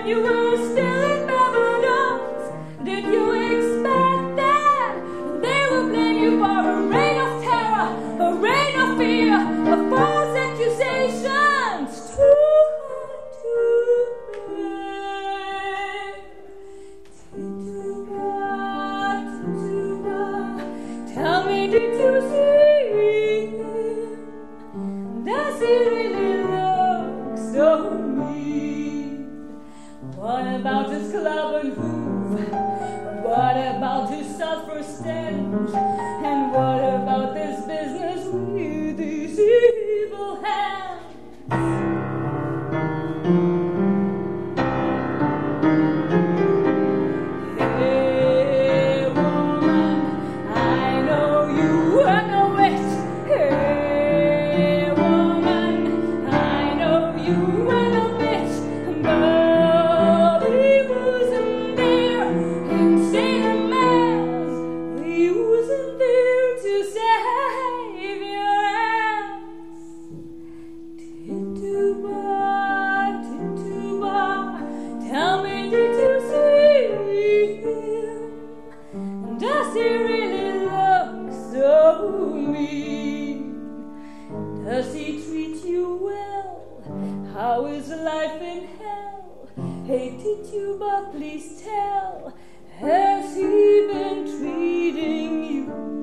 you were still in Barbados? Did you expect that they would blame you for a reign of terror, a reign of fear, of false accusations? Too hard to bear. Tituba, tell me, did you see him? Does he really look so mean? What about his club and hoof? What about his sulfur stench? And what about this business with these evil hands? Hey woman, I know you were no witch. Hey woman, I know you were no bitch, but he wasn't there in St. Mass. He wasn't there to save your ass. Tituba, Tituba, tell me, did you see him? Does he really look so mean? Does he treat you well? How is life in hell? Hey Tituba, please tell, has he been treating you